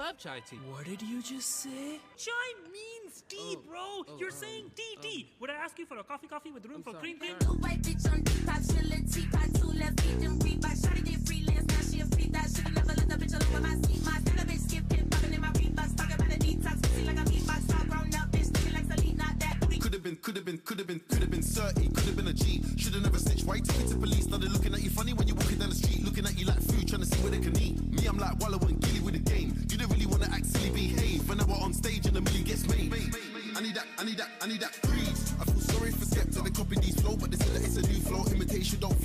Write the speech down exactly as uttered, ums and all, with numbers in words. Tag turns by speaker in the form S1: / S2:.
S1: love chai tea.
S2: What did you just say?
S3: Chai means tea,
S1: Oh,
S3: bro.
S1: oh,
S3: You're
S1: um,
S3: saying tea, tea.
S1: um,
S3: Would I ask you for a coffee, coffee with room
S1: I'm
S3: for
S1: sorry,
S3: cream, cream?
S1: sorry.
S4: New white bitch on Depop, chillin' teapot, two left feet, then Reebok. Shawty did freelance, now she a free thought. Should've never let the bitch alone with my seat. My stand up bitch skipping, popping in my Reeboks, talking about a detox, pussy like a beatbox. All grown up, bitch, looking like Celine, not that booty.
S5: Could've been, could've been, could've been, could've been thirty, could've been a G. Should've never snitched. Why you take it to police? Now they're looking at you funny when you're walking down the street, looking at you like food, trying to see where they can eat. Me, I'm like Wallow and Gilly with the game. You don't really wanna act silly, behave. Whenever on stage and a million gets made. I need that, I need that, I need that breeze. I feel sorry for Skepta, they copy these flow, but they say that it's a new flow. Imitation don't